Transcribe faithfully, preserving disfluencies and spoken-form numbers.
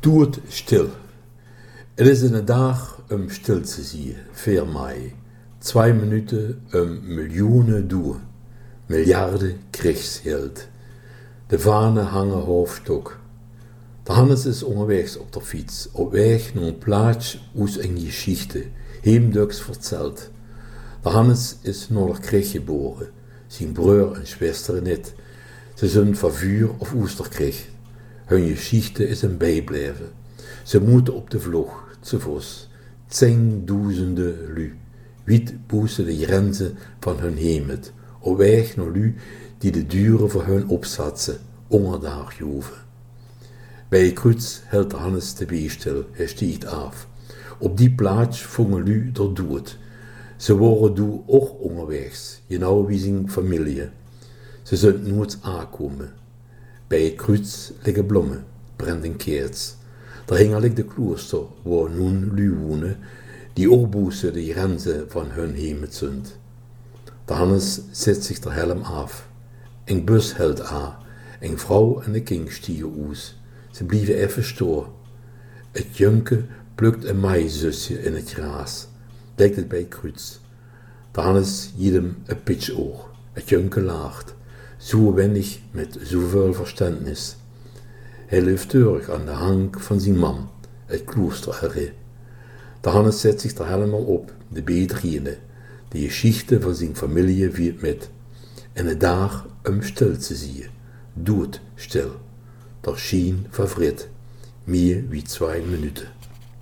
Doe het stil. Het is een dag om stil te zien, vier mei. Twee minuten om miljoenen doen. Miljarden krijgsheld. De vanen hangen hoofdstok. De Hannes is onderweg op de fiets, op weg naar een plaats uit een geschichte, heemduks verteld. De Hannes is naar de krijg geboren, zijn broer en zuster niet. Ze zijn van vuur of oesterkrijg. Hun geschichte is een bijblijven. Ze moeten op de vlucht, te voet, tienduizenden lu, wiet boezen de grenzen van hun hemet, op weg naar lu die de duren voor hun opzetten, onderdag joven. Bij het kruis hield de Hannes de bee stil, hij stiegt af. Op die plaats vongen lu er dood. Ze waren doe ook onderwegs, genau wie zijn familie. Ze zullen nooit aankomen. Bij het kruis liggen bloemen, brennt een keerts. Daar hing al de klooster, waar nun lu wonen, die oorboezen de grenzen van hun hemet zijn. De Hannes zet zich de helm af. Een bus hield aan, een vrouw en de kind stiegen uit. Ze blieven even stoor. Het junke plukt een maïszusje in het gras. Lijkt het bij het kruis. De Hannes giet hem een pitchoog. Het junke laagt. Zo wendig met zoveel verstandnis. Hij leeft terug aan de hang van zijn man, het klooster erin. De Hannes zet zich de helemaal op, de beedriende. De geschichte van zijn familie viert met. En de dag om stil te zien. Dood stil. Der schien verfritt. Meer wie zwei Minuten.